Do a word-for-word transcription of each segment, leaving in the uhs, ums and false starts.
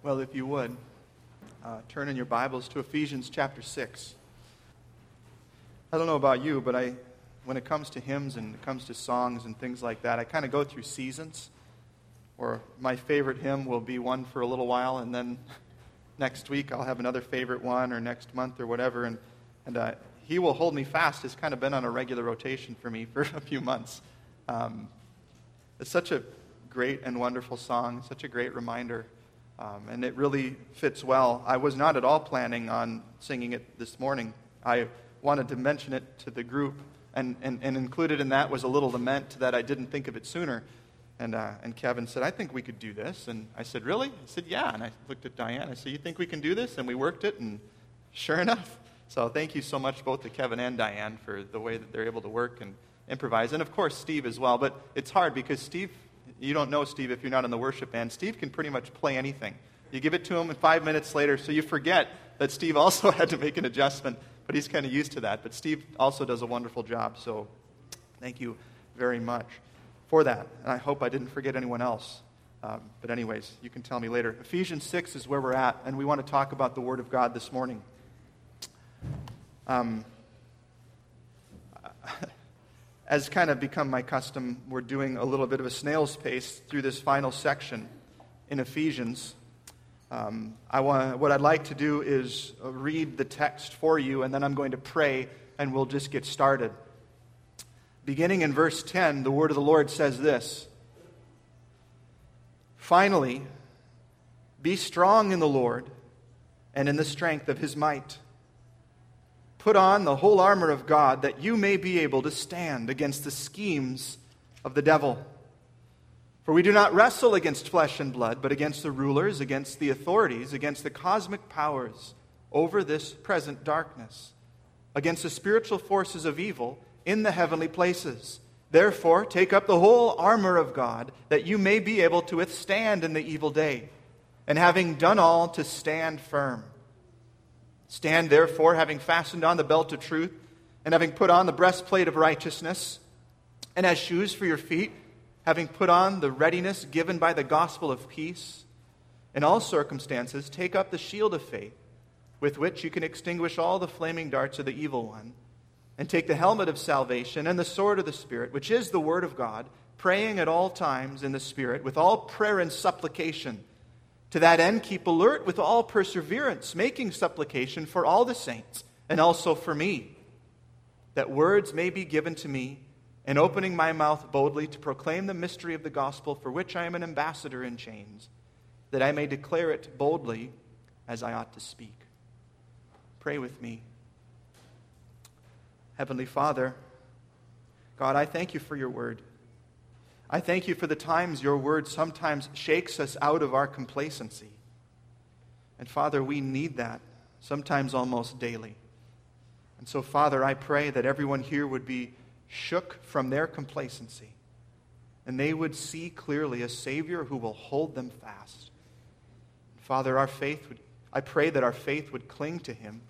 Well, if you would, uh, turn in your Bibles to Ephesians chapter six. I don't know about you, but I, when it comes to hymns and it comes to songs and things like that, I kind of go through seasons. Or my favorite hymn will be one for a little while, and then next week I'll have another favorite one, or next month or whatever. And, and uh, He Will Hold Me Fast has kind of been on a regular rotation for me for a few months. Um, it's such a great and wonderful song, such a great reminder. Um, and it really fits well. I was not at all planning on singing it this morning. I wanted to mention it to the group, and, and, and included in that was a little lament that I didn't think of it sooner. And uh, and Kevin said, I think we could do this. And I said, really? He said, yeah. And I looked at Diane. I said, you think we can do this? And we worked it, and sure enough. So thank you so much both to Kevin and Diane for the way that they're able to work and improvise. And of course, Steve as well. But it's hard because Steve... You don't know Steve if you're not in the worship band. Steve can pretty much play anything. You give it to him, and five minutes later, so you forget that Steve also had to make an adjustment, but he's kind of used to that. But Steve also does a wonderful job, so thank you very much for that. And I hope I didn't forget anyone else. Um, but anyways, you can tell me later. Ephesians six is where we're at, and we want to talk about the Word of God this morning. Um... As kind of become my custom, we're doing a little bit of a snail's pace through this final section in Ephesians. Um, I want, what I'd like to do is read the text for you, and then I'm going to pray, and we'll just get started. Beginning in verse ten, the word of the Lord says this: Finally, be strong in the Lord and in the strength of His might. Put on the whole armor of God, that you may be able to stand against the schemes of the devil. For we do not wrestle against flesh and blood, but against the rulers, against the authorities, against the cosmic powers over this present darkness, against the spiritual forces of evil in the heavenly places. Therefore, take up the whole armor of God, that you may be able to withstand in the evil day, and having done all, to stand firm. Stand therefore, having fastened on the belt of truth, and having put on the breastplate of righteousness, and as shoes for your feet, having put on the readiness given by the gospel of peace. In all circumstances, take up the shield of faith, with which you can extinguish all the flaming darts of the evil one, and take the helmet of salvation and the sword of the Spirit, which is the word of God, praying at all times in the Spirit, with all prayer and supplication. To that end, keep alert with all perseverance, making supplication for all the saints, and also for me, that words may be given to me, and opening my mouth boldly to proclaim the mystery of the gospel, for which I am an ambassador in chains, that I may declare it boldly as I ought to speak. Pray with me. Heavenly Father, God, I thank you for your word. I thank you for the times your word sometimes shakes us out of our complacency. And Father, we need that, sometimes almost daily. And so, Father, I pray that everyone here would be shook from their complacency, and they would see clearly a Savior who will hold them fast. Father, our faith would, I pray that our faith would cling to Him.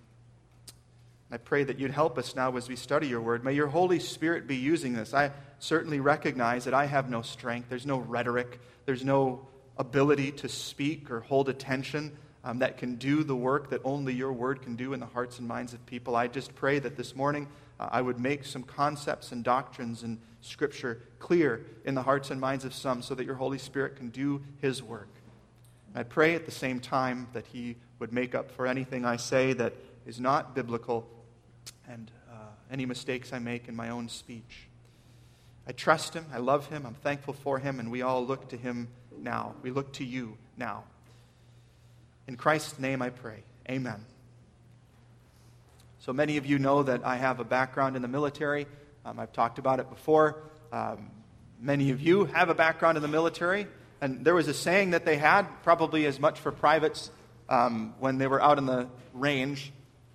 I pray that you'd help us now as we study your word. May your Holy Spirit be using this. I certainly recognize that I have no strength. There's no rhetoric. There's no ability to speak or hold attention um, that can do the work that only your word can do in the hearts and minds of people. I just pray that this morning uh, I would make some concepts and doctrines and Scripture clear in the hearts and minds of some, so that your Holy Spirit can do His work. I pray at the same time that He would make up for anything I say that is not biblical, and uh, any mistakes I make in my own speech. I trust Him, I love Him, I'm thankful for Him, and we all look to Him now. We look to you now. In Christ's name I pray. Amen. So many of you know that I have a background in the military. Um, I've talked about it before. Um, many of you have a background in the military, and there was a saying that they had, probably as much for privates um, when they were out in the range,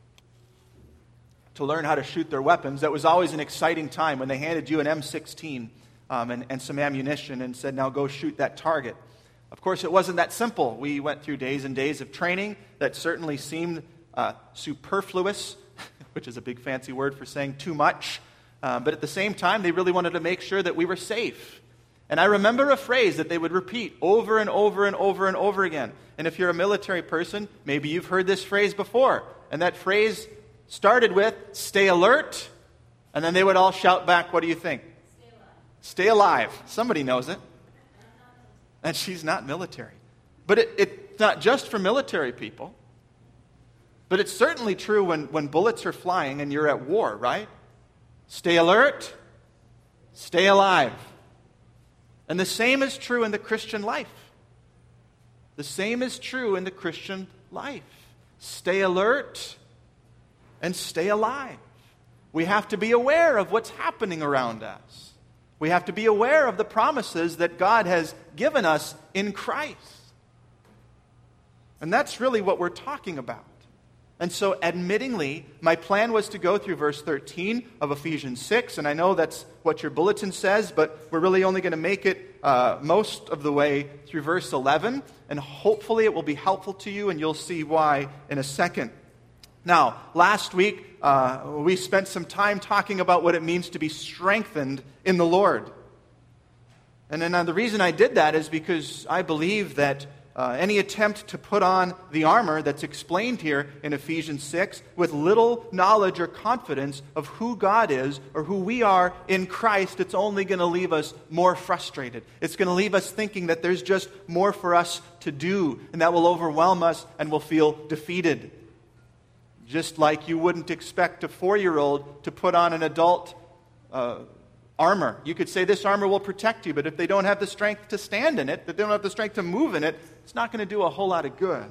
to learn how to shoot their weapons. That was always an exciting time when they handed you an M sixteen um, and, and some ammunition and said, now go shoot that target. Of course, it wasn't that simple. We went through days and days of training that certainly seemed uh, superfluous, which is a big fancy word for saying too much. Uh, but at the same time, they really wanted to make sure that we were safe. And I remember a phrase that they would repeat over and over and over and over again. And if you're a military person, maybe you've heard this phrase before. And that phrase started with, stay alert. And then they would all shout back, what do you think? Stay alive. Stay alive. Somebody knows it. And she's not military. But it, it's not just for military people. But it's certainly true when, when bullets are flying and you're at war, right? Stay alert. Stay alive. And the same is true in the Christian life. The same is true in the Christian life. Stay alert and stay alive. We have to be aware of what's happening around us. We have to be aware of the promises that God has given us in Christ. And that's really what we're talking about. And so, admittingly, my plan was to go through verse thirteen of Ephesians six, and I know that's what your bulletin says, but we're really only going to make it uh, most of the way through verse eleven, and hopefully it will be helpful to you, and you'll see why in a second. Now, last week, uh, we spent some time talking about what it means to be strengthened in the Lord. And then uh, the reason I did that is because I believe that Uh, any attempt to put on the armor that's explained here in Ephesians six with little knowledge or confidence of who God is or who we are in Christ, it's only going to leave us more frustrated. It's going to leave us thinking that there's just more for us to do, and that will overwhelm us and we'll feel defeated. Just like you wouldn't expect a four-year-old to put on an adult uh, armor. You could say this armor will protect you, but if they don't have the strength to stand in it, if they don't have the strength to move in it, it's not going to do a whole lot of good.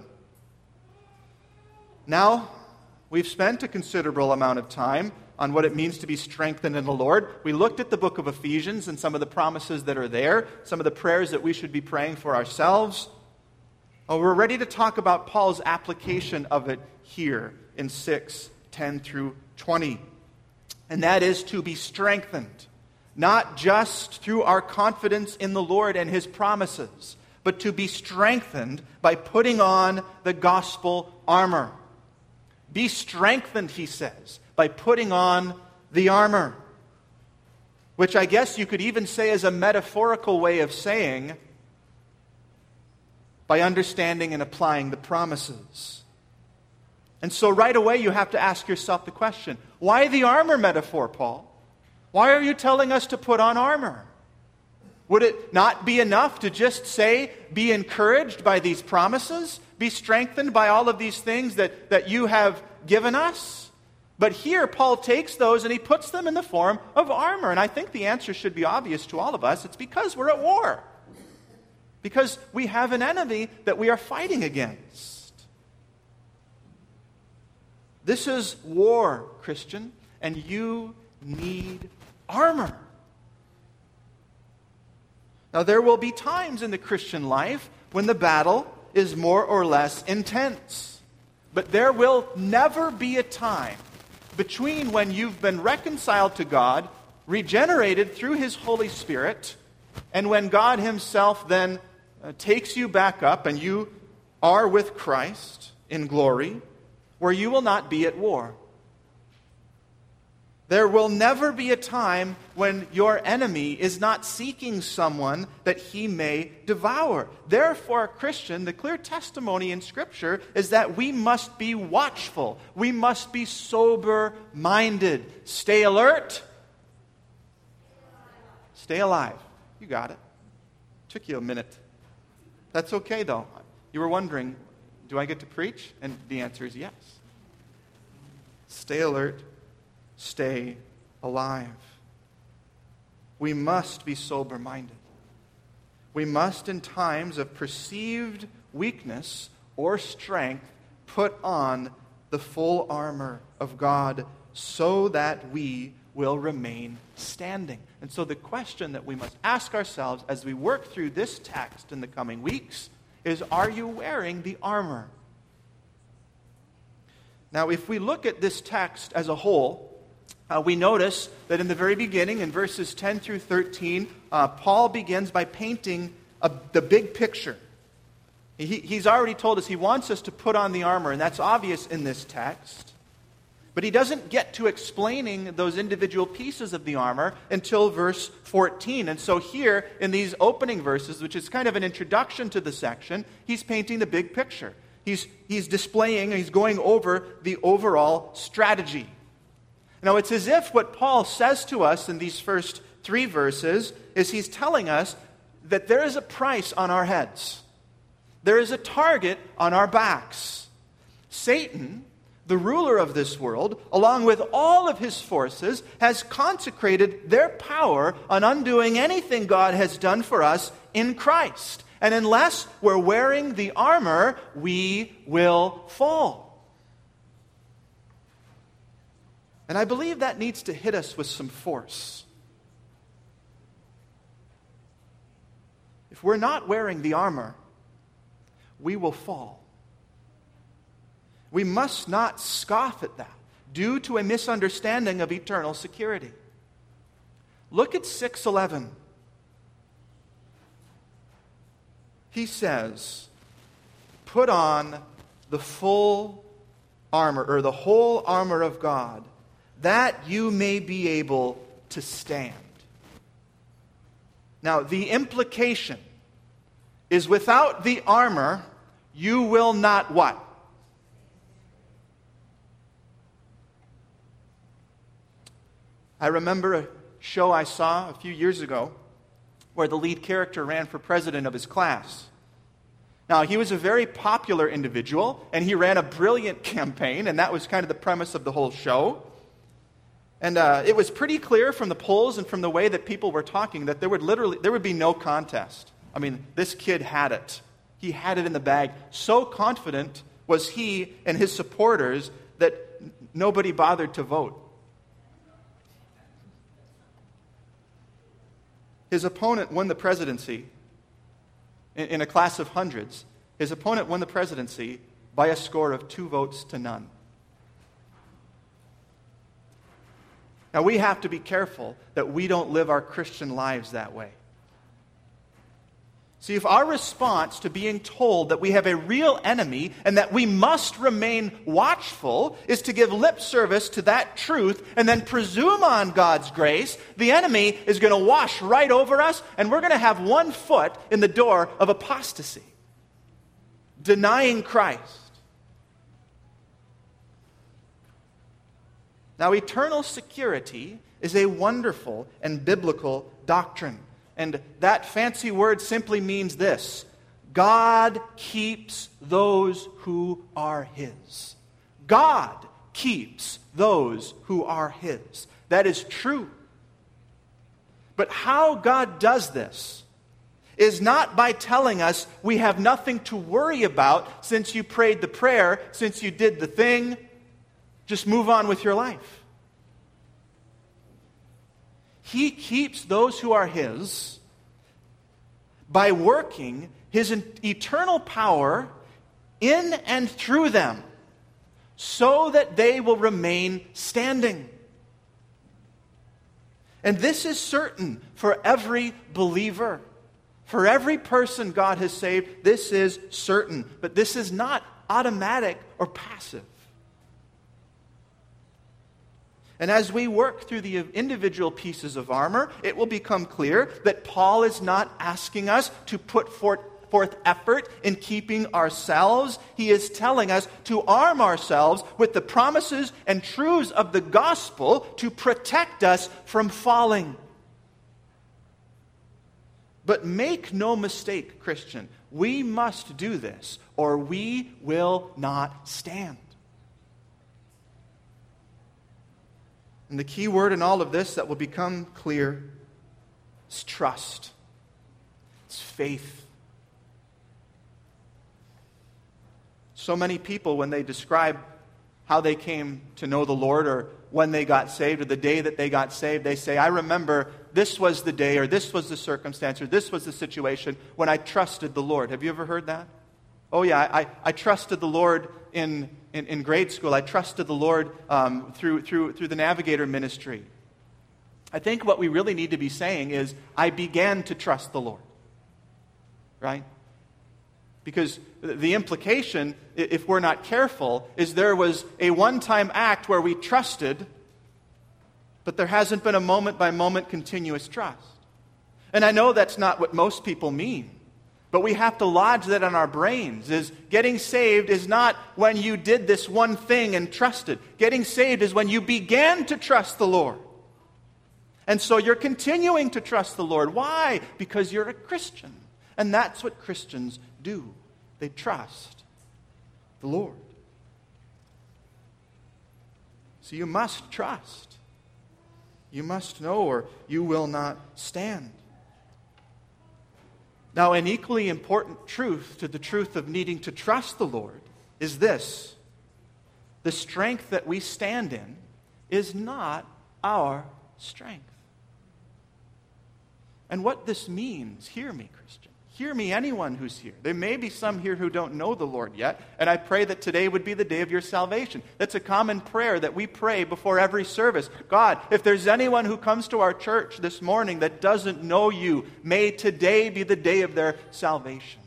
Now, we've spent a considerable amount of time on what it means to be strengthened in the Lord. We looked at the book of Ephesians and some of the promises that are there, some of the prayers that we should be praying for ourselves. Oh, we're ready to talk about Paul's application of it here in six, ten through twenty. And that is to be strengthened. Not just through our confidence in the Lord and His promises, but to be strengthened by putting on the gospel armor. Be strengthened, he says, by putting on the armor. Which I guess you could even say is a metaphorical way of saying by understanding and applying the promises. And so right away you have to ask yourself the question, why the armor metaphor, Paul? Why are you telling us to put on armor? Would it not be enough to just say, be encouraged by these promises, be strengthened by all of these things that, that you have given us? But here, Paul takes those and he puts them in the form of armor. And I think the answer should be obvious to all of us. It's because we're at war. Because we have an enemy that we are fighting against. This is war, Christian, and you need armor. Now, there will be times in the Christian life when the battle is more or less intense. But there will never be a time between when you've been reconciled to God, regenerated through His Holy Spirit, and when God Himself then uh, takes you back up and you are with Christ in glory, where you will not be at war. There will never be a time when your enemy is not seeking someone that he may devour. Therefore, Christian, the clear testimony in Scripture is that we must be watchful. We must be sober-minded. Stay alert. Stay alive. You got it. Took you a minute. That's okay, though. You were wondering, do I get to preach? And the answer is yes. Stay alert. Stay alive. We must be sober-minded. We must, in times of perceived weakness or strength, put on the full armor of God so that we will remain standing. And so the question that we must ask ourselves as we work through this text in the coming weeks is, are you wearing the armor? Now, if we look at this text as a whole, Uh, we notice that in the very beginning, in verses ten through thirteen, uh, Paul begins by painting a, the big picture. He, he's already told us he wants us to put on the armor, and that's obvious in this text. But he doesn't get to explaining those individual pieces of the armor until verse fourteen. And so here, in these opening verses, which is kind of an introduction to the section, he's painting the big picture. He's, he's displaying, he's going over the overall strategy. Now, it's as if what Paul says to us in these first three verses is he's telling us that there is a price on our heads. There is a target on our backs. Satan, the ruler of this world, along with all of his forces, has consecrated their power on undoing anything God has done for us in Christ. And unless we're wearing the armor, we will fall. And I believe that needs to hit us with some force. If we're not wearing the armor, we will fall. We must not scoff at that due to a misunderstanding of eternal security. Look at six eleven. He says, put on the full armor, or the whole armor of God, that you may be able to stand. Now, the implication is without the armor, you will not what? I remember a show I saw a few years ago where the lead character ran for president of his class. Now, he was a very popular individual, and he ran a brilliant campaign, and that was kind of the premise of the whole show. And uh, it was pretty clear from the polls and from the way that people were talking that there would literally, there would be no contest. I mean, this kid had it. He had it in the bag. So confident was he and his supporters that nobody bothered to vote. His opponent won the presidency in, in a class of hundreds. His opponent won the presidency by a score of two votes to none. Now, we have to be careful that we don't live our Christian lives that way. See, if our response to being told that we have a real enemy and that we must remain watchful is to give lip service to that truth and then presume on God's grace, the enemy is going to wash right over us, and we're going to have one foot in the door of apostasy, denying Christ. Now, eternal security is a wonderful and biblical doctrine. And that fancy word simply means this: God keeps those who are His. God keeps those who are His. That is true. But how God does this is not by telling us we have nothing to worry about since you prayed the prayer, since you did the thing, just move on with your life. He keeps those who are His by working His eternal power in and through them so that they will remain standing. And this is certain for every believer. For every person God has saved, this is certain. But this is not automatic or passive. And as we work through the individual pieces of armor, it will become clear that Paul is not asking us to put forth, forth effort in keeping ourselves. He is telling us to arm ourselves with the promises and truths of the gospel to protect us from falling. But make no mistake, Christian, we must do this or we will not stand. And the key word in all of this that will become clear is trust. It's faith. So many people, when they describe how they came to know the Lord or when they got saved or the day that they got saved, they say, I remember this was the day or this was the circumstance or this was the situation when I trusted the Lord. Have you ever heard that? Oh yeah, I, I trusted the Lord in, in, in grade school. I trusted the Lord um, through, through, through the Navigator ministry. I think what we really need to be saying is, I began to trust the Lord. Right? Because the implication, if we're not careful, is there was a one-time act where we trusted, but there hasn't been a moment-by-moment continuous trust. And I know that's not what most people mean, but we have to lodge that in our brains. Is getting saved is not when you did this one thing and trusted. Getting saved is when you began to trust the Lord. And so you're continuing to trust the Lord. Why? Because you're a Christian. And that's what Christians do. They trust the Lord. So you must trust. You must know, or you will not stand. Now, an equally important truth to the truth of needing to trust the Lord is this: the strength that we stand in is not our strength. And what this means, hear me, Christian. Hear me, anyone who's here. There may be some here who don't know the Lord yet, and I pray that today would be the day of your salvation. That's a common prayer that we pray before every service. God, if there's anyone who comes to our church this morning that doesn't know you, may today be the day of their salvation.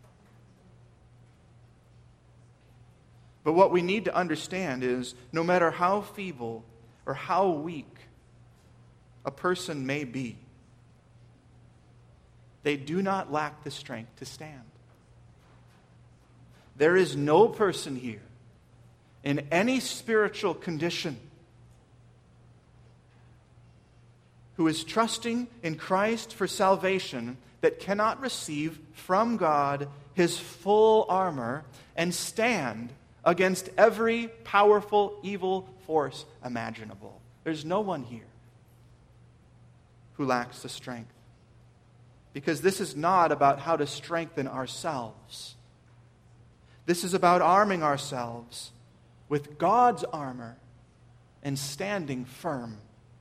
But what we need to understand is, no matter how feeble or how weak a person may be, they do not lack the strength to stand. There is no person here in any spiritual condition who is trusting in Christ for salvation that cannot receive from God His full armor and stand against every powerful evil force imaginable. There's no one here who lacks the strength. Because this is not about how to strengthen ourselves. This is about arming ourselves with God's armor and standing firm.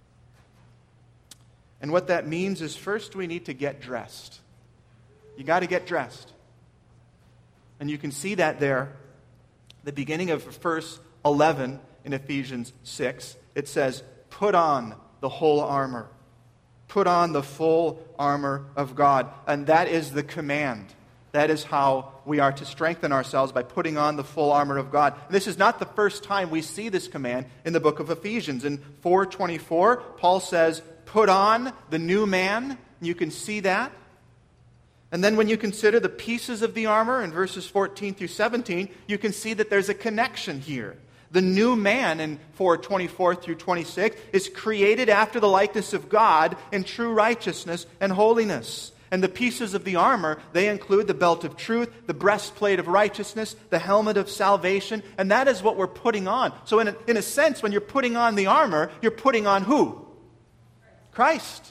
And what that means is, first we need to get dressed. You got to get dressed. And you can see that there, the beginning of verse eleven in Ephesians six. It says, put on the whole armor. Put on the full armor of God. And that is the command. That is how we are to strengthen ourselves, by putting on the full armor of God. And this is not the first time we see this command in the book of Ephesians. In four twenty-four, Paul says, put on the new man. You can see that. And then when you consider the pieces of the armor in verses fourteen through seventeen, you can see that there's a connection here. The new man in four twenty-four through twenty-six is created after the likeness of God in true righteousness and holiness. And the pieces of the armor, they include the belt of truth, the breastplate of righteousness, the helmet of salvation, and that is what we're putting on. So in a, in a sense, when you're putting on the armor, you're putting on who? Christ.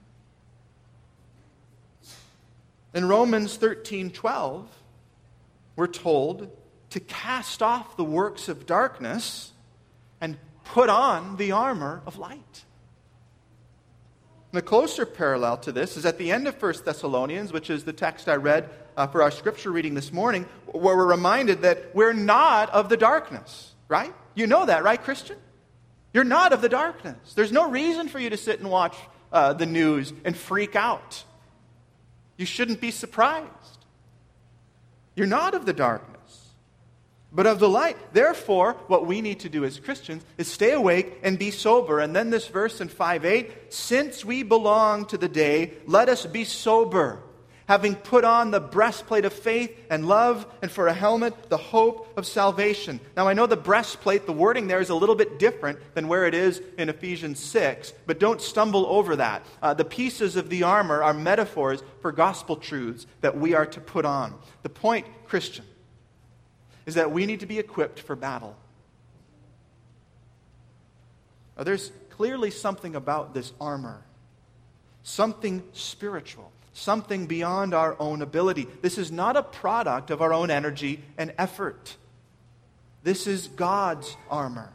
In Romans thirteen twelve, we're told to cast off the works of darkness and put on the armor of light. And the closer parallel to this is at the end of First Thessalonians, which is the text I read uh, for our scripture reading this morning, where we're reminded that we're not of the darkness, right? You know that, right, Christian? You're not of the darkness. There's no reason for you to sit and watch uh, the news and freak out. You shouldn't be surprised. You're not of the darkness, but of the light. Therefore, what we need to do as Christians is stay awake and be sober. And then this verse in five eight, since we belong to the day, let us be sober, having put on the breastplate of faith and love, and for a helmet, the hope of salvation. Now, I know the breastplate, the wording there is a little bit different than where it is in Ephesians six, but don't stumble over that. Uh, the pieces of the armor are metaphors for gospel truths that we are to put on. The point, Christian, is that we need to be equipped for battle. Now, there's clearly something about this armor, something spiritual, something beyond our own ability. This is not a product of our own energy and effort. This is God's armor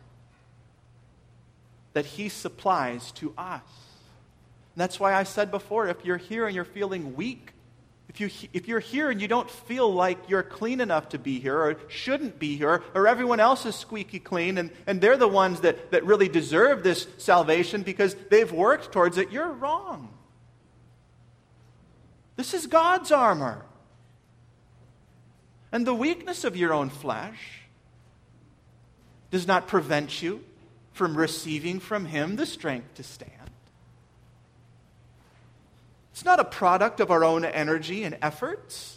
that He supplies to us. And that's why I said before, if you're here and you're feeling weak, If, you, if you're here and you don't feel like you're clean enough to be here or shouldn't be here, or everyone else is squeaky clean and, and they're the ones that, that really deserve this salvation because they've worked towards it, you're wrong. This is God's armor. And the weakness of your own flesh does not prevent you from receiving from Him the strength to stand. It's not a product of our own energy and efforts.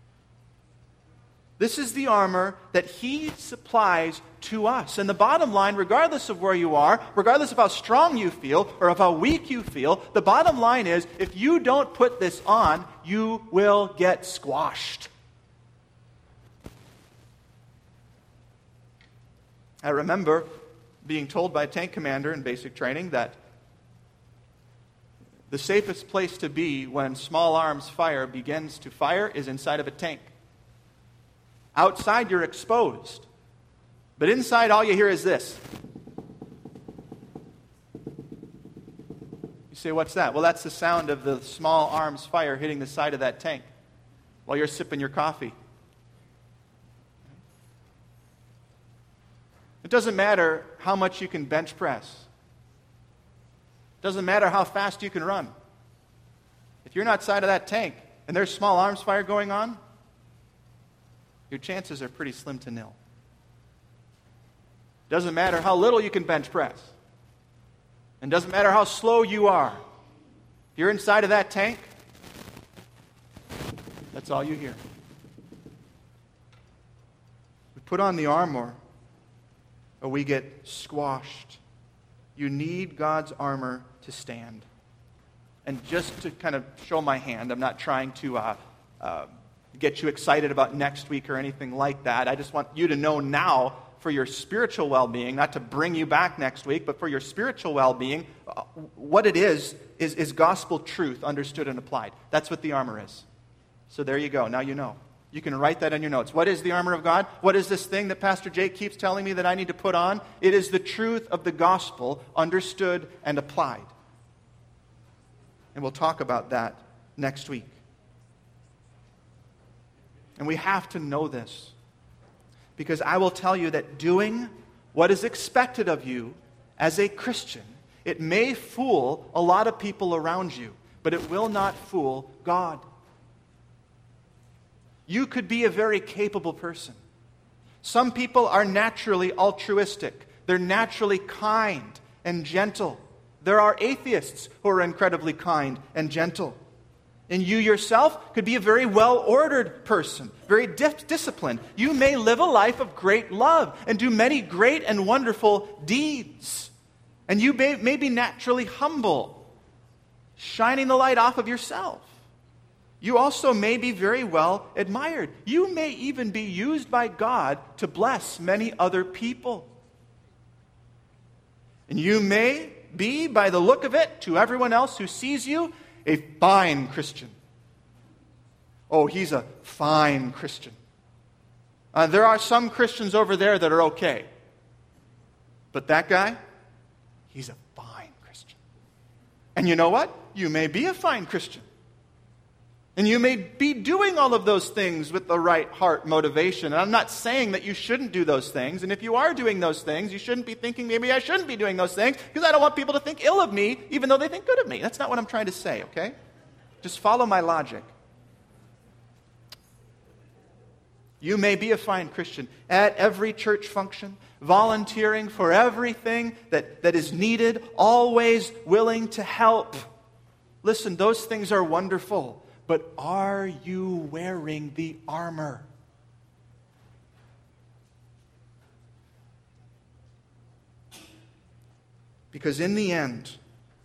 This is the armor that He supplies to us. And the bottom line, regardless of where you are, regardless of how strong you feel or of how weak you feel, the bottom line is, if you don't put this on, you will get squashed. I remember being told by a tank commander in basic training that the safest place to be when small arms fire begins to fire is inside of a tank. Outside, you're exposed. But inside, all you hear is this. You say, what's that? Well, that's the sound of the small arms fire hitting the side of that tank while you're sipping your coffee. It doesn't matter how much you can bench press. It doesn't matter how fast you can run. If you're not outside of that tank and there's small arms fire going on, your chances are pretty slim to nil. Doesn't matter how little you can bench press. And doesn't matter how slow you are. If you're inside of that tank, that's all you hear. We put on the armor, or we get squashed. You need God's armor to stand. And just to kind of show my hand, I'm not trying to uh, uh, get you excited about next week or anything like that. I just want you to know now, for your spiritual well-being, not to bring you back next week, but for your spiritual well-being, uh, what it is, is, is gospel truth understood and applied. That's what the armor is. So there you go. Now you know. You can write that in your notes. What is the armor of God? What is this thing that Pastor Jake keeps telling me that I need to put on? It is the truth of the gospel understood and applied. And we'll talk about that next week. And we have to know this, because I will tell you that doing what is expected of you as a Christian, it may fool a lot of people around you, but it will not fool God. You could be a very capable person. Some people are naturally altruistic. They're naturally kind and gentle. There are atheists who are incredibly kind and gentle. And you yourself could be a very well-ordered person, very dis- disciplined. You may live a life of great love and do many great and wonderful deeds. And you may, may be naturally humble, shining the light off of yourself. You also may be very well admired. You may even be used by God to bless many other people. And you may be, by the look of it, to everyone else who sees you, a fine Christian. Oh, he's a fine Christian. Uh, there are some Christians over there that are okay. But that guy, he's a fine Christian. And you know what? You may be a fine Christian. And you may be doing all of those things with the right heart motivation. And I'm not saying that you shouldn't do those things. And if you are doing those things, you shouldn't be thinking, maybe I shouldn't be doing those things, because I don't want people to think ill of me, even though they think good of me. That's not what I'm trying to say, okay? Just follow my logic. You may be a fine Christian at every church function, volunteering for everything that, that is needed, always willing to help. Listen, those things are wonderful. But are you wearing the armor? Because in the end,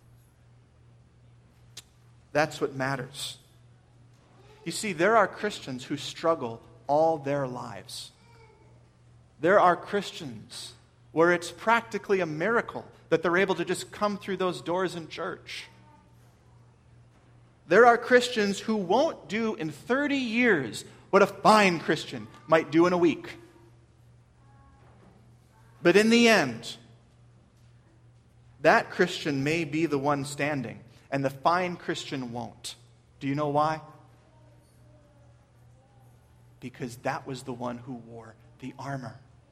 that's what matters. You see, there are Christians who struggle all their lives. There are Christians where it's practically a miracle that they're able to just come through those doors in church. There are Christians who won't do in thirty years what a fine Christian might do in a week. But in the end, that Christian may be the one standing, and the fine Christian won't. Do you know why? Because that was the one who wore the armor.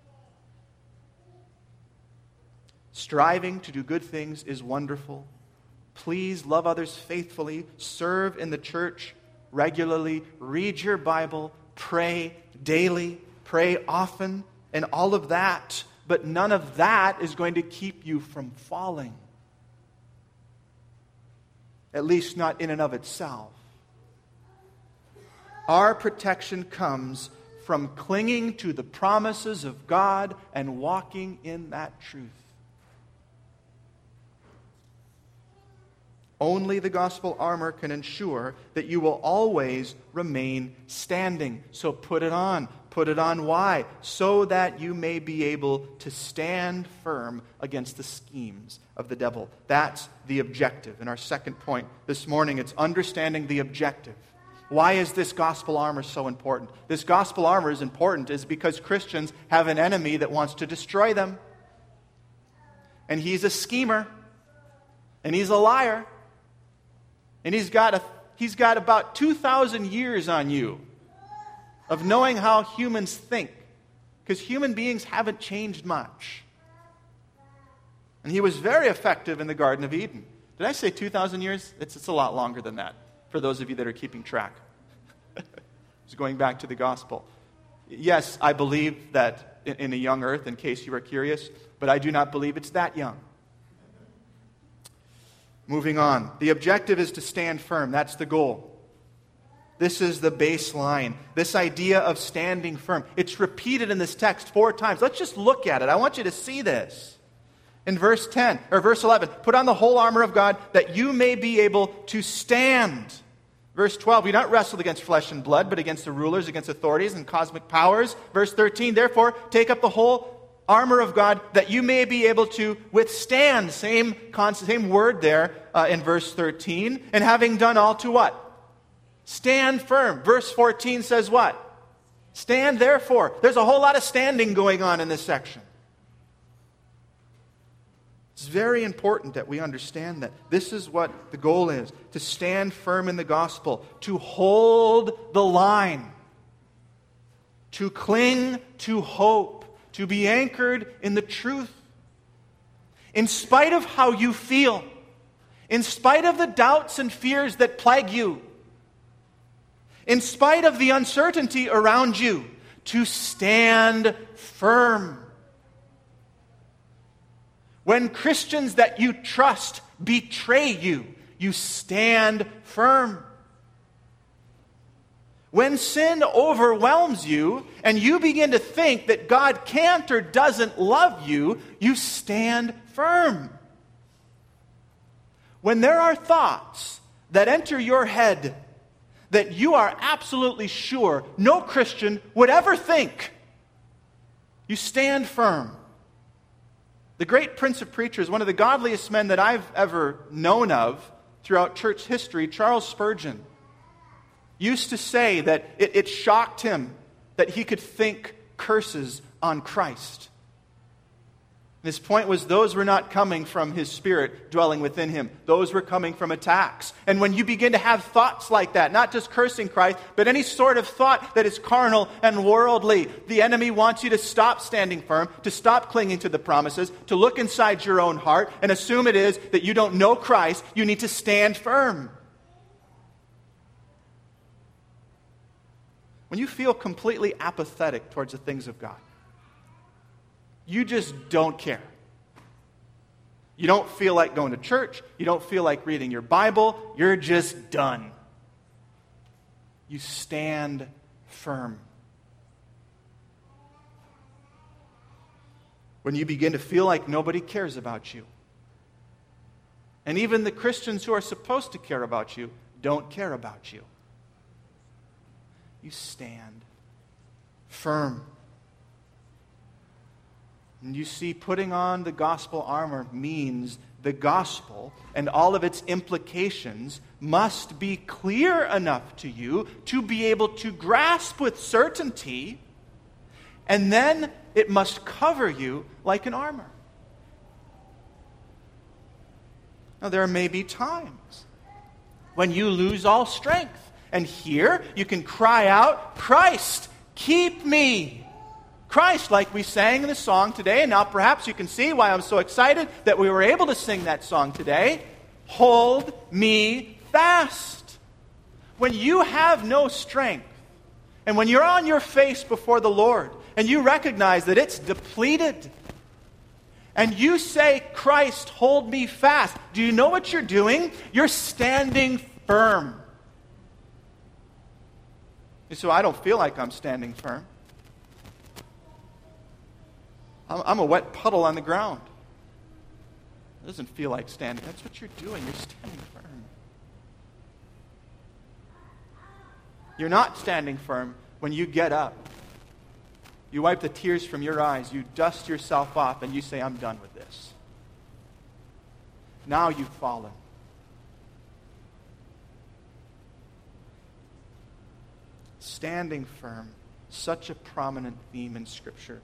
Striving to do good things is wonderful. Please love others faithfully, serve in the church regularly, read your Bible, pray daily, pray often, and all of that. But none of that is going to keep you from falling. At least not in and of itself. Our protection comes from clinging to the promises of God and walking in that truth. Only the gospel armor can ensure that you will always remain standing. So put it on. Put it on. Why? So that you may be able to stand firm against the schemes of the devil. That's the objective. In our second point this morning, it's understanding the objective. Why is this gospel armor so important? This gospel armor is important is because Christians have an enemy that wants to destroy them. And he's a schemer. And he's a liar. And he's got a, he's got about two thousand years on you of knowing how humans think. Because human beings haven't changed much. And he was very effective in the Garden of Eden. Did I say two thousand years? It's, it's a lot longer than that, for those of you that are keeping track. It's going back to the gospel. Yes, I believe that in, in a young earth, in case you were curious, but I do not believe it's that young. Moving on. The objective is to stand firm. That's the goal. This is the baseline. This idea of standing firm. It's repeated in this text four times. Let's just look at it. I want you to see this. In verse ten, or verse eleven, put on the whole armor of God that you may be able to stand. Verse twelve, we do not wrestle against flesh and blood, but against the rulers, against authorities and cosmic powers. Verse thirteen, therefore, take up the whole armor of God that you may be able to withstand. Same concept, same word there uh, in verse thirteen. And having done all to what? Stand firm. Verse fourteen says what? Stand therefore. There's a whole lot of standing going on in this section. It's very important that we understand that this is what the goal is. To stand firm in the gospel. To hold the line. To cling to hope. To be anchored in the truth. In spite of how you feel. In spite of the doubts and fears that plague you. In spite of the uncertainty around you. To stand firm. When Christians that you trust betray you, you stand firm. When sin overwhelms you and you begin to think that God can't or doesn't love you, you stand firm. When there are thoughts that enter your head that you are absolutely sure no Christian would ever think, you stand firm. The great Prince of Preachers, one of the godliest men that I've ever known of throughout church history, Charles Spurgeon, used to say that it, it shocked him that he could think curses on Christ. His point was those were not coming from his spirit dwelling within him. Those were coming from attacks. And when you begin to have thoughts like that, not just cursing Christ, but any sort of thought that is carnal and worldly, the enemy wants you to stop standing firm, to stop clinging to the promises, to look inside your own heart and assume it is that you don't know Christ. You need to stand firm. When you feel completely apathetic towards the things of God, you just don't care. You don't feel like going to church. You don't feel like reading your Bible. You're just done. You stand firm. When you begin to feel like nobody cares about you, and even the Christians who are supposed to care about you don't care about you, you stand firm. And you see, putting on the gospel armor means the gospel and all of its implications must be clear enough to you to be able to grasp with certainty, and then it must cover you like an armor. Now, there may be times when you lose all strength, and here you can cry out, "Christ, keep me!" Christ, like we sang in the song today, and now perhaps you can see why I'm so excited that we were able to sing that song today. Hold me fast. When you have no strength, And when you're on your face before the Lord and you recognize that it's depleted, and you say, Christ, hold me fast, do you know what you're doing? You're standing firm. You say, I don't feel like I'm standing firm. I'm a wet puddle on the ground. It doesn't feel like standing. That's what you're doing. You're standing firm. You're not standing firm when you get up. You wipe the tears from your eyes. You dust yourself off and you say, I'm done with this. Now you've fallen. Standing firm. Such a prominent theme in Scripture.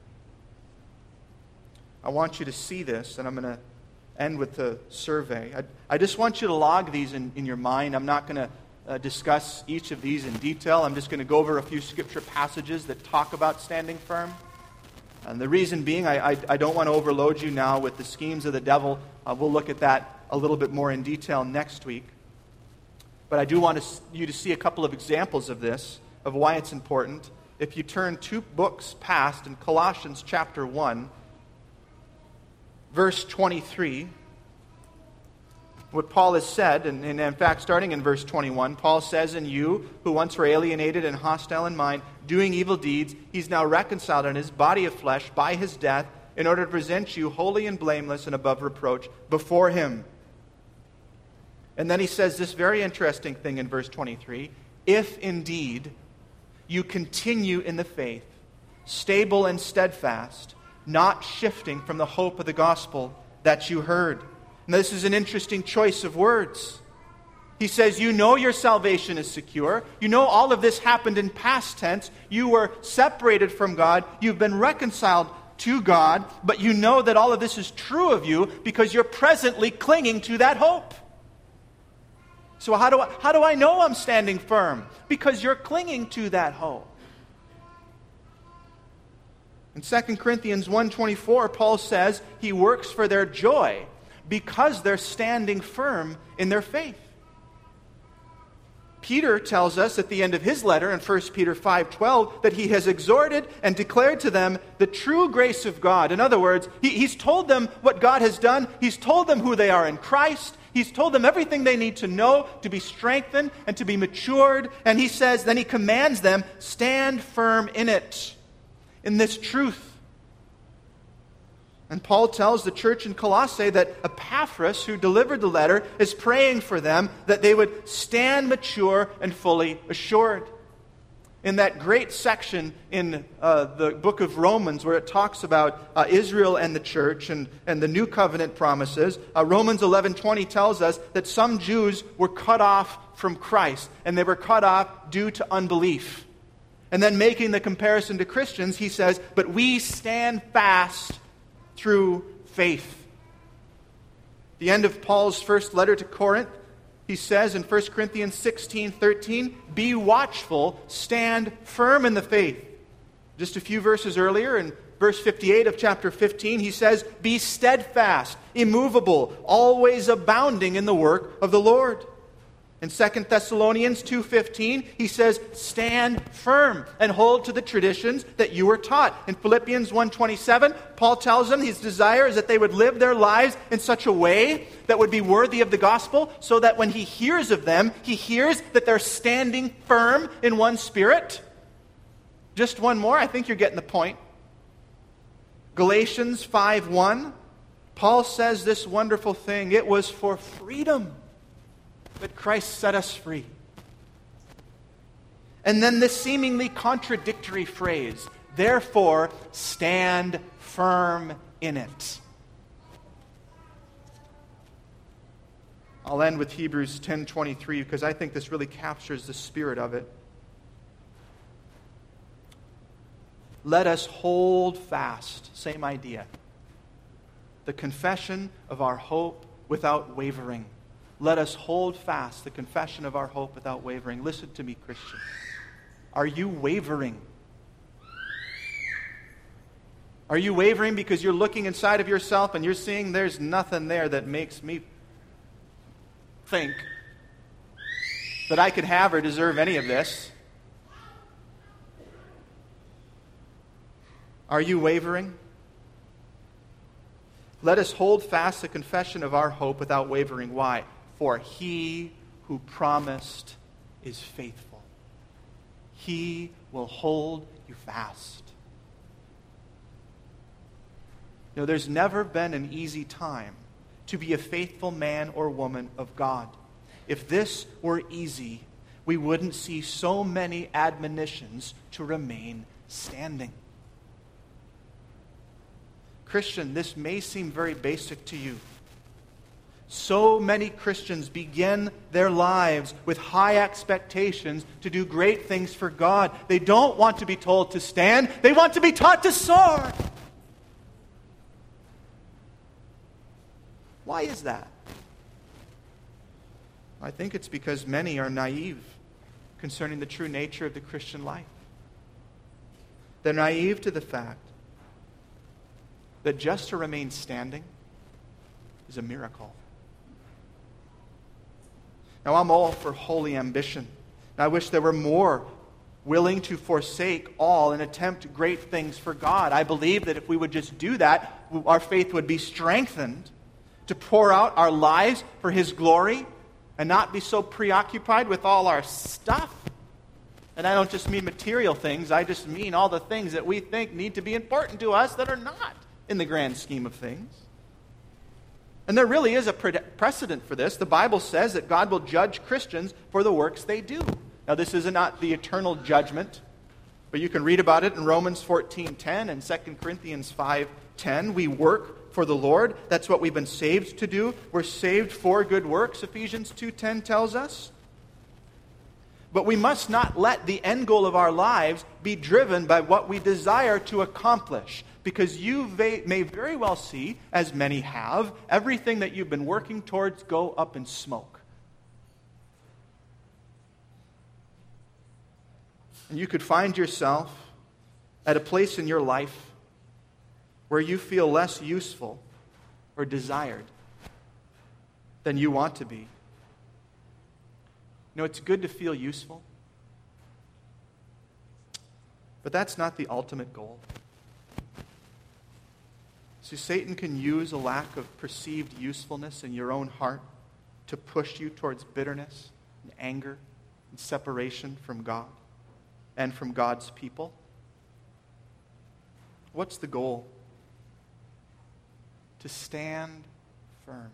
I want you to see this, and I'm going to end with the survey. I, I just want you to log these in, in your mind. I'm not going to uh, discuss each of these in detail. I'm just going to go over a few Scripture passages that talk about standing firm. And the reason being, I, I, I don't want to overload you now with the schemes of the devil. Uh, we'll look at that a little bit more in detail next week. But I do want to, you to see a couple of examples of this, of why it's important. If you turn two books past in Colossians chapter one, verse twenty-three, what Paul has said, and, and in fact, starting in verse twenty-one, Paul says, "And you, who once were alienated and hostile in mind, doing evil deeds, he's now reconciled in his body of flesh by his death, in order to present you holy and blameless and above reproach before him." And then he says this very interesting thing in verse twenty-three, "If indeed you continue in the faith, stable and steadfast, not shifting from the hope of the gospel that you heard." Now, this is an interesting choice of words. He says, you know your salvation is secure. You know all of this happened in past tense. You were separated from God. You've been reconciled to God. But you know that all of this is true of you because you're presently clinging to that hope. So how do I, how do I know I'm standing firm? Because you're clinging to that hope. In Second Corinthians one twenty-four, Paul says he works for their joy because they're standing firm in their faith. Peter tells us at the end of his letter in First Peter five twelve that he has exhorted and declared to them the true grace of God. In other words, he, he's told them what God has done. He's told them who they are in Christ. He's told them everything they need to know to be strengthened and to be matured. And he says, then he commands them, stand firm in it, in this truth. And Paul tells the church in Colossae that Epaphras, who delivered the letter, is praying for them that they would stand mature and fully assured. In that great section in uh, the book of Romans where it talks about uh, Israel and the church and, and the new covenant promises, uh, Romans eleven twenty tells us that some Jews were cut off from Christ, and they were cut off due to unbelief. And then making the comparison to Christians, he says, but we stand fast through faith. The end of Paul's first letter to Corinth, he says in First Corinthians sixteen thirteen, be watchful, stand firm in the faith. Just a few verses earlier, in verse fifty-eight of chapter fifteen, he says, be steadfast, immovable, always abounding in the work of the Lord. In Second Thessalonians two fifteen, he says, stand firm and hold to the traditions that you were taught. In Philippians one twenty-seven, Paul tells them his desire is that they would live their lives in such a way that would be worthy of the gospel, so that when he hears of them, he hears that they're standing firm in one spirit. Just one more, I think you're getting the point. Galatians five one, Paul says this wonderful thing, it was for freedom that Christ set us free. And then this seemingly contradictory phrase, therefore stand firm in it. I'll end with Hebrews ten twenty-three because I think this really captures the spirit of it. Let us hold fast, same idea, the confession of our hope without wavering. Let us hold fast the confession of our hope without wavering. Listen to me, Christian. Are you wavering? Are you wavering because you're looking inside of yourself and you're seeing there's nothing there that makes me think that I could have or deserve any of this? Are you wavering? Let us hold fast the confession of our hope without wavering. Why? For he who promised is faithful. He will hold you fast. You know, there's never been an easy time to be a faithful man or woman of God. If this were easy, we wouldn't see so many admonitions to remain standing. Christian, this may seem very basic to you. So many Christians begin their lives with high expectations to do great things for God. They don't want to be told to stand. They want to be taught to soar. Why is that? I think it's because many are naive concerning the true nature of the Christian life. They're naive to the fact that just to remain standing is a miracle. Now, I'm all for holy ambition. I wish there were more willing to forsake all and attempt great things for God. I believe that if we would just do that, our faith would be strengthened to pour out our lives for His glory and not be so preoccupied with all our stuff. And I don't just mean material things. I just mean all the things that we think need to be important to us that are not in the grand scheme of things. And there really is a pre- precedent for this. The Bible says that God will judge Christians for the works they do. Now, this is not the eternal judgment, but you can read about it in Romans fourteen ten and Second Corinthians five ten. We work for the Lord. That's what we've been saved to do. We're saved for good works, Ephesians two ten tells us. But we must not let the end goal of our lives be driven by what we desire to accomplish. Because you may very well see, as many have, everything that you've been working towards go up in smoke. And you could find yourself at a place in your life where you feel less useful or desired than you want to be. You know, it's good to feel useful, but that's not the ultimate goal. See, Satan can use a lack of perceived usefulness in your own heart to push you towards bitterness and anger and separation from God and from God's people. What's the goal? To stand firm.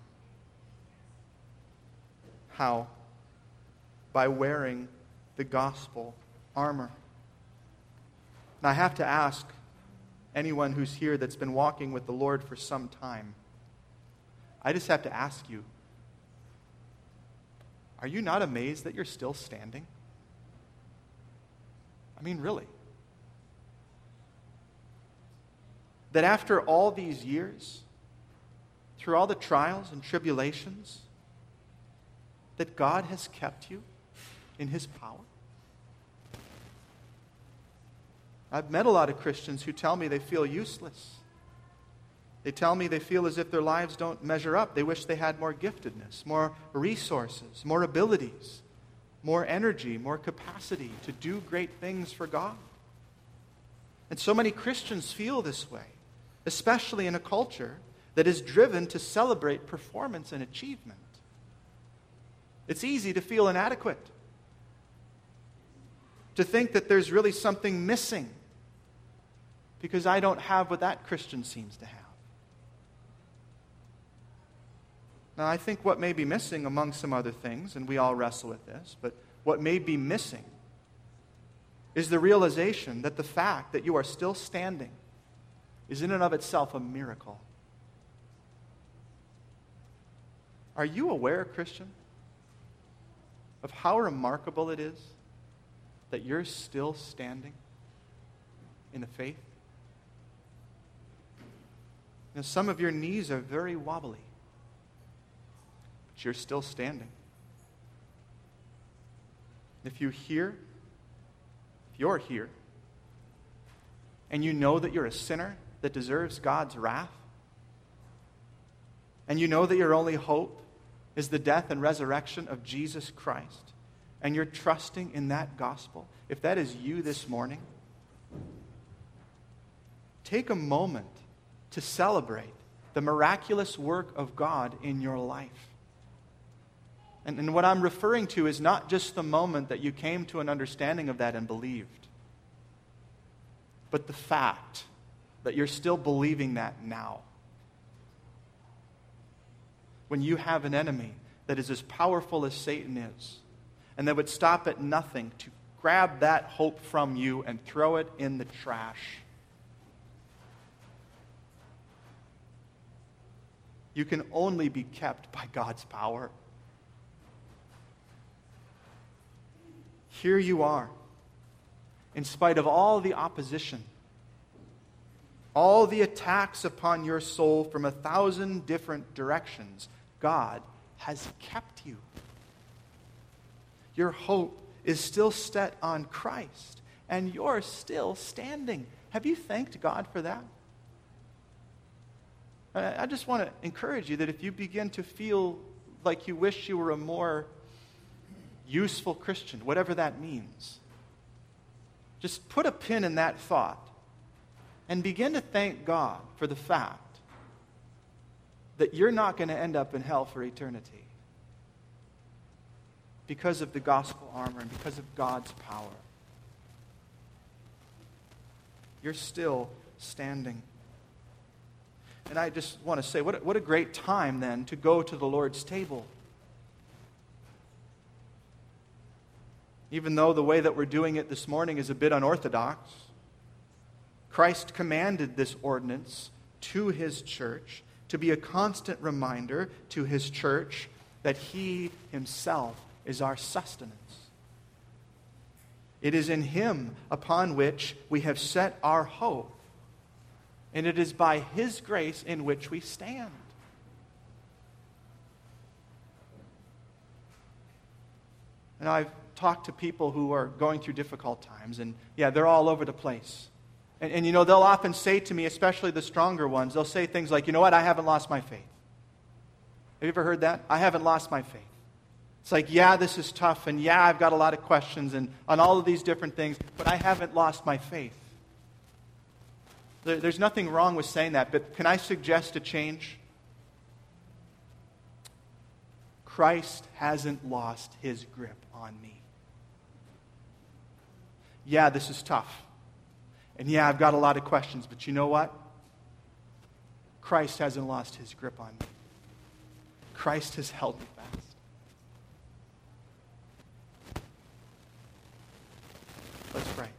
How? By wearing the gospel armor. Now I have to ask anyone who's here that's been walking with the Lord for some time, I just have to ask you, are you not amazed that you're still standing? I mean, really. That after all these years, through all the trials and tribulations, that God has kept you in His power? I've met a lot of Christians who tell me they feel useless. They tell me they feel as if their lives don't measure up. They wish they had more giftedness, more resources, more abilities, more energy, more capacity to do great things for God. And so many Christians feel this way, especially in a culture that is driven to celebrate performance and achievement. It's easy to feel inadequate, to think that there's really something missing because I don't have what that Christian seems to have. Now, I think what may be missing among some other things, and we all wrestle with this, but what may be missing is the realization that the fact that you are still standing is in and of itself a miracle. Are you aware, Christian, of how remarkable it is that you're still standing in the faith? Now, some of your knees are very wobbly, but you're still standing. If you're here, if you're here, and you know that you're a sinner that deserves God's wrath, and you know that your only hope is the death and resurrection of Jesus Christ, and you're trusting in that gospel, if that is you this morning, take a moment to celebrate the miraculous work of God in your life. And, and what I'm referring to is not just the moment that you came to an understanding of that and believed, but the fact that you're still believing that now. When you have an enemy that is as powerful as Satan is, and that would stop at nothing to grab that hope from you and throw it in the trash. You can only be kept by God's power. Here you are, in spite of all the opposition, all the attacks upon your soul from a thousand different directions, God has kept you. Your hope is still set on Christ, and you're still standing. Have you thanked God for that? I just want to encourage you that if you begin to feel like you wish you were a more useful Christian, whatever that means, just put a pin in that thought and begin to thank God for the fact that you're not going to end up in hell for eternity because of the gospel armor and because of God's power. You're still standing. And I just want to say, what a, what a great time then to go to the Lord's table. Even though the way that we're doing it this morning is a bit unorthodox, Christ commanded this ordinance to His church to be a constant reminder to His church that He Himself is our sustenance. It is in Him upon which we have set our hope. And it is by His grace in which we stand. And I've talked to people who are going through difficult times, and yeah, they're all over the place. And, and you know, they'll often say to me, especially the stronger ones, they'll say things like, you know what, I haven't lost my faith. Have you ever heard that? I haven't lost my faith. It's like, yeah, this is tough, and yeah, I've got a lot of questions and on all of these different things, but I haven't lost my faith. There's nothing wrong with saying that, but can I suggest a change? Christ hasn't lost His grip on me. Yeah, this is tough. And yeah, I've got a lot of questions, but you know what? Christ hasn't lost His grip on me. Christ has held me fast. Let's pray.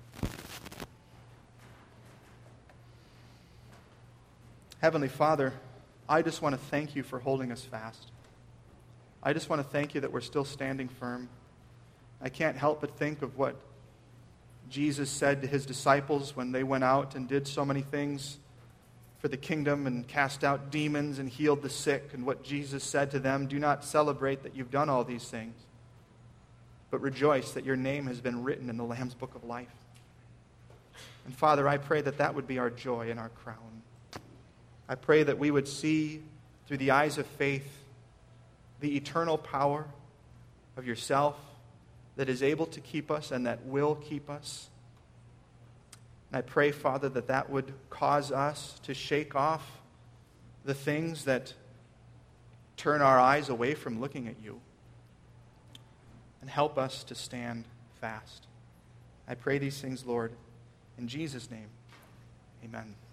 Heavenly Father, I just want to thank You for holding us fast. I just want to thank You that we're still standing firm. I can't help but think of what Jesus said to His disciples when they went out and did so many things for the kingdom and cast out demons and healed the sick, and what Jesus said to them, do not celebrate that you've done all these things, but rejoice that your name has been written in the Lamb's Book of Life. And Father, I pray that that would be our joy and our crown. I pray that we would see through the eyes of faith the eternal power of Yourself that is able to keep us and that will keep us. And I pray, Father, that that would cause us to shake off the things that turn our eyes away from looking at You and help us to stand fast. I pray these things, Lord, in Jesus' name. Amen.